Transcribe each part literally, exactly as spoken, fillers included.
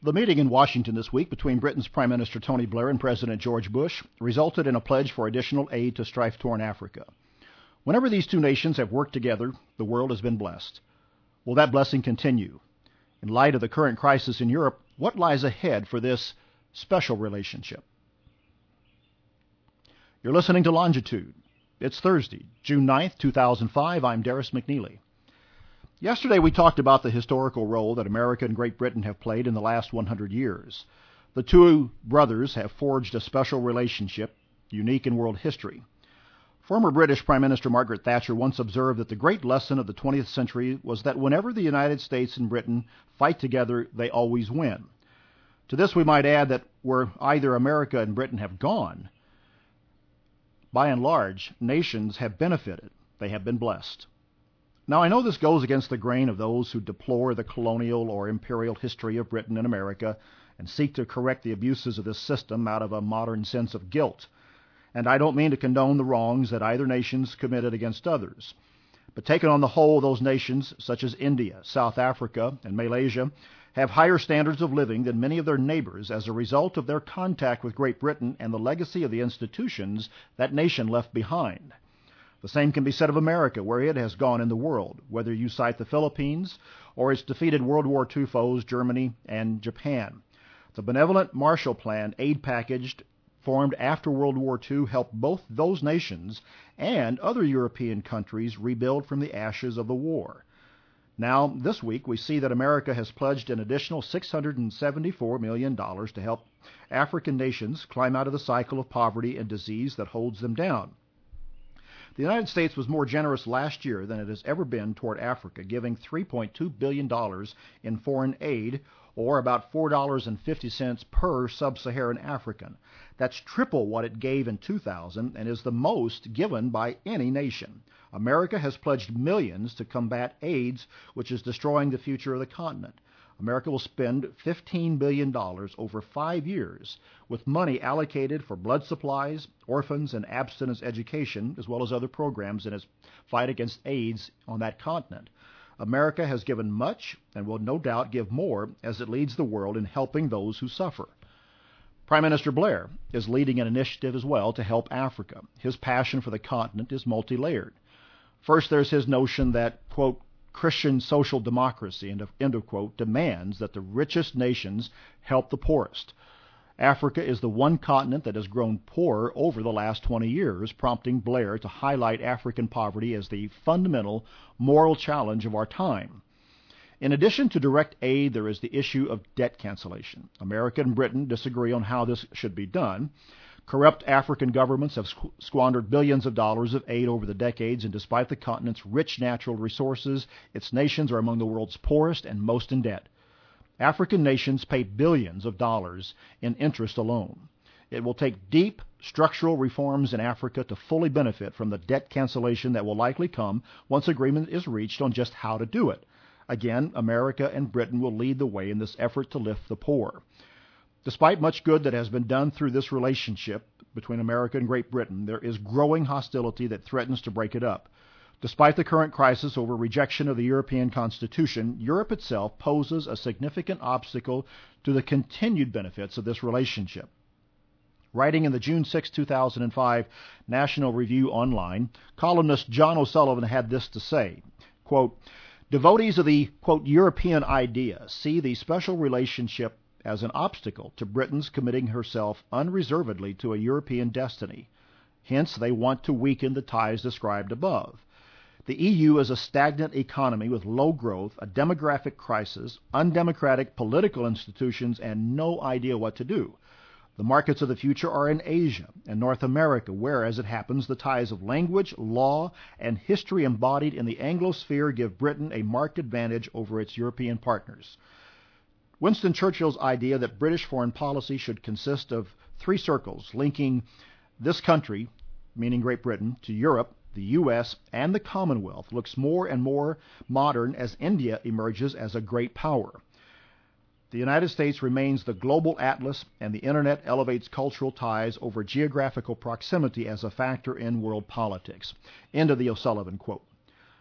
The meeting in Washington this week between Britain's Prime Minister Tony Blair and President George Bush resulted in a pledge for additional aid to strife-torn Africa. Whenever these two nations have worked together, the world has been blessed. Will that blessing continue? In light of the current crisis in Europe, what lies ahead for this special relationship? You're listening to Longitude. It's Thursday, June ninth, two thousand five. I'm Darius McNeely. Yesterday we talked about the historical role that America and Great Britain have played in the last one hundred years. The two brothers have forged a special relationship, unique in world history. Former British Prime Minister Margaret Thatcher once observed that the great lesson of the twentieth century was that whenever the United States and Britain fight together, they always win. To this we might add that where either America and Britain have gone, by and large, nations have benefited. They have been blessed. Now, I know this goes against the grain of those who deplore the colonial or imperial history of Britain and America and seek to correct the abuses of this system out of a modern sense of guilt. And I don't mean to condone the wrongs that either nation's committed against others. But taken on the whole, those nations, such as India, South Africa, and Malaysia, have higher standards of living than many of their neighbors as a result of their contact with Great Britain and the legacy of the institutions that nation left behind. The same can be said of America, where it has gone in the world, whether you cite the Philippines or its defeated World War Two foes, Germany and Japan. The benevolent Marshall Plan aid package formed after World War Two helped both those nations and other European countries rebuild from the ashes of the war. Now, this week, we see that America has pledged an additional six hundred seventy-four million dollars to help African nations climb out of the cycle of poverty and disease that holds them down. The United States was more generous last year than it has ever been toward Africa, giving three point two billion dollars in foreign aid, or about four dollars and fifty cents per sub-Saharan African. That's triple what it gave in two thousand and is the most given by any nation. America has pledged millions to combat AIDS, which is destroying the future of the continent. America will spend fifteen billion dollars over five years, with money allocated for blood supplies, orphans, and abstinence education, as well as other programs in its fight against AIDS on that continent. America has given much and will no doubt give more as it leads the world in helping those who suffer. Prime Minister Blair is leading an initiative as well to help Africa. His passion for the continent is multi-layered. First, there's his notion that, quote, Christian social democracy, end of quote, demands that the richest nations help the poorest. Africa is the one continent that has grown poorer over the last twenty years, prompting Blair to highlight African poverty as the fundamental moral challenge of our time. In addition to direct aid, there is the issue of debt cancellation. America and Britain disagree on how this should be done. Corrupt African governments have squandered billions of dollars of aid over the decades, and despite the continent's rich natural resources, its nations are among the world's poorest and most in debt. African nations pay billions of dollars in interest alone. It will take deep structural reforms in Africa to fully benefit from the debt cancellation that will likely come once agreement is reached on just how to do it. Again, America and Britain will lead the way in this effort to lift the poor. Despite much good that has been done through this relationship between America and Great Britain, there is growing hostility that threatens to break it up. Despite the current crisis over rejection of the European Constitution, Europe itself poses a significant obstacle to the continued benefits of this relationship. Writing in the June sixth, two thousand five National Review Online, columnist John O'Sullivan had this to say, quote, devotees of the, quote, European idea see the special relationship as an obstacle to Britain's committing herself unreservedly to a European destiny. Hence, they want to weaken the ties described above. The E U is a stagnant economy with low growth, a demographic crisis, undemocratic political institutions, and no idea what to do. The markets of the future are in Asia and North America, where, as it happens, the ties of language, law, and history embodied in the Anglosphere give Britain a marked advantage over its European partners. Winston Churchill's idea that British foreign policy should consist of three circles linking this country, meaning Great Britain, to Europe, the U S, and the Commonwealth looks more and more modern as India emerges as a great power. The United States remains the global atlas, and the Internet elevates cultural ties over geographical proximity as a factor in world politics. End of the O'Sullivan quote.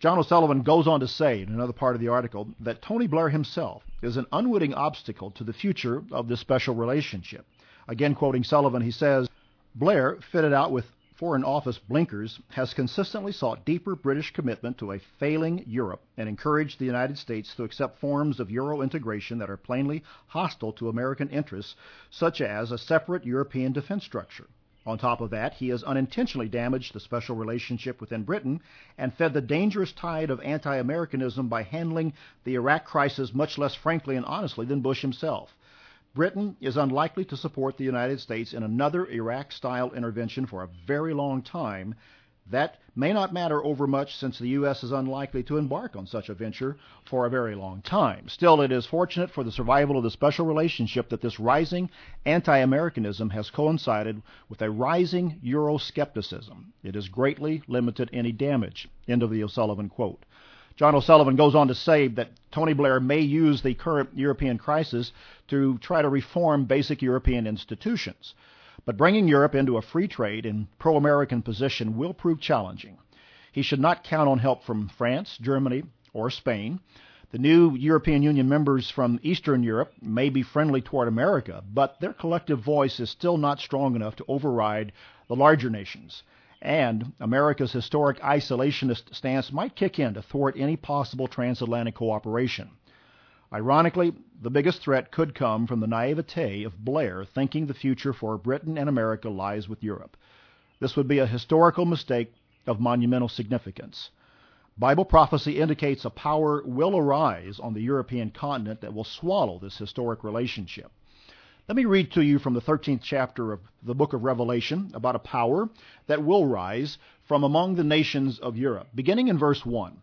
John O'Sullivan goes on to say in another part of the article that Tony Blair himself is an unwitting obstacle to the future of this special relationship. Again, quoting Sullivan, he says, Blair, fitted out with Foreign Office blinkers, has consistently sought deeper British commitment to a failing Europe and encouraged the United States to accept forms of Euro integration that are plainly hostile to American interests, such as a separate European defense structure. On top of that, he has unintentionally damaged the special relationship within Britain and fed the dangerous tide of anti-Americanism by handling the Iraq crisis much less frankly and honestly than Bush himself. Britain is unlikely to support the United States in another Iraq-style intervention for a very long time. That may not matter overmuch since the U S is unlikely to embark on such a venture for a very long time. Still, it is fortunate for the survival of the special relationship that this rising anti-Americanism has coincided with a rising Euroscepticism. It has greatly limited any damage. End of the O'Sullivan quote. John O'Sullivan goes on to say that Tony Blair may use the current European crisis to try to reform basic European institutions. But bringing Europe into a free trade and pro-American position will prove challenging. He should not count on help from France, Germany, or Spain. The new European Union members from Eastern Europe may be friendly toward America, but their collective voice is still not strong enough to override the larger nations. And America's historic isolationist stance might kick in to thwart any possible transatlantic cooperation. Ironically, the biggest threat could come from the naivete of Blair thinking the future for Britain and America lies with Europe. This would be a historical mistake of monumental significance. Bible prophecy indicates a power will arise on the European continent that will swallow this historic relationship. Let me read to you from the thirteenth chapter of the book of Revelation about a power that will rise from among the nations of Europe. Beginning in verse one,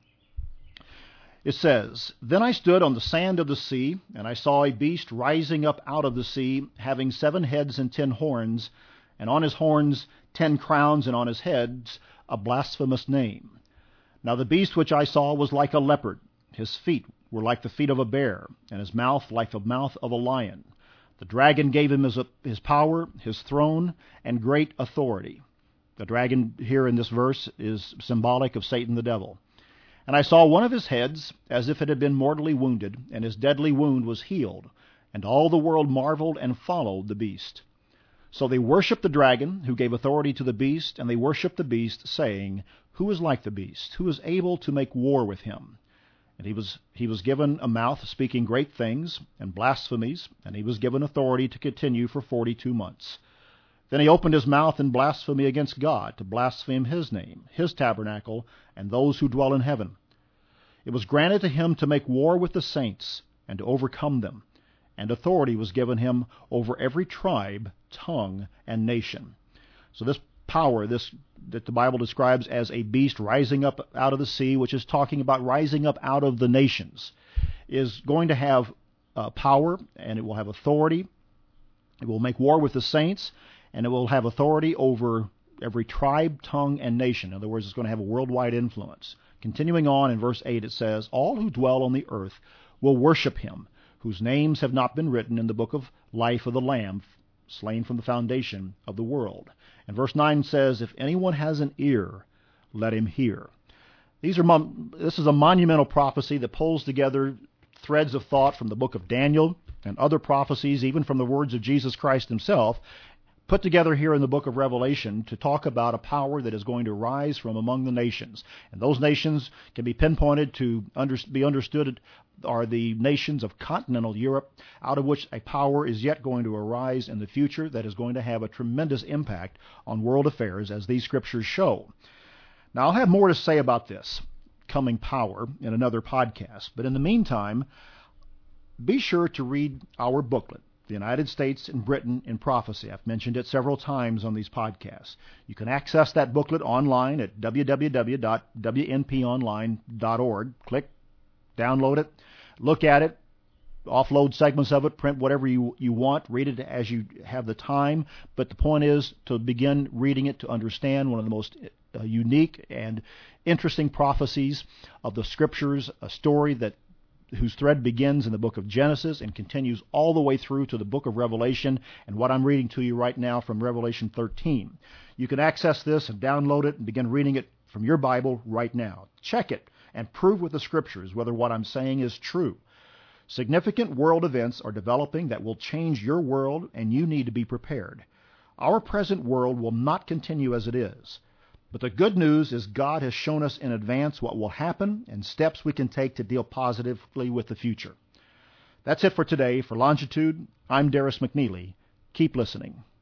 it says, Then I stood on the sand of the sea, and I saw a beast rising up out of the sea, having seven heads and ten horns, and on his horns ten crowns, and on his heads a blasphemous name. Now the beast which I saw was like a leopard. His feet were like the feet of a bear, and his mouth like the mouth of a lion. The dragon gave him his, his power, his throne, and great authority. The dragon here in this verse is symbolic of Satan the devil. And I saw one of his heads as if it had been mortally wounded, and his deadly wound was healed. And all the world marveled and followed the beast. So they worshipped the dragon, who gave authority to the beast, and they worshipped the beast, saying, Who is like the beast? Who is able to make war with him? And he was he was given a mouth speaking great things and blasphemies, and he was given authority to continue for forty-two months. Then he opened his mouth in blasphemy against God, to blaspheme his name, his tabernacle, and those who dwell in heaven. It was granted to him to make war with the saints and to overcome them, and authority was given him over every tribe, tongue, and nation. So this power, this that the Bible describes as a beast rising up out of the sea, which is talking about rising up out of the nations, is going to have uh, power, and it will have authority. It will make war with the saints, and it will have authority over every tribe, tongue, and nation. In other words, it's going to have a worldwide influence. Continuing on in verse eight, it says, All who dwell on the earth will worship him, whose names have not been written in the book of life of the Lamb, slain from the foundation of the world. And verse nine says, If anyone has an ear, let him hear. These are mon- this is a monumental prophecy that pulls together threads of thought from the book of Daniel and other prophecies, even from the words of Jesus Christ himself, put together here in the book of Revelation to talk about a power that is going to rise from among the nations. And those nations can be pinpointed to under, be understood are the nations of continental Europe, out of which a power is yet going to arise in the future that is going to have a tremendous impact on world affairs, as these scriptures show. Now, I'll have more to say about this coming power in another podcast, but in the meantime, be sure to read our booklet, The United States and Britain in Prophecy. I've mentioned it several times on these podcasts. You can access that booklet online at w w w dot w n p online dot org. Click, download it, look at it, offload segments of it, print whatever you, you want, read it as you have the time. But the point is to begin reading it to understand one of the most uh, unique and interesting prophecies of the Scriptures, a story that whose thread begins in the book of Genesis and continues all the way through to the book of Revelation, and what I'm reading to you right now from Revelation thirteen. You can access this and download it and begin reading it from your Bible right now. Check it. and prove with the scriptures whether what I'm saying is true. Significant world events are developing that will change your world, and you need to be prepared. Our present world will not continue as it is. But the good news is God has shown us in advance what will happen and steps we can take to deal positively with the future. That's it for today. For Longitude, I'm Darris McNeely. Keep listening.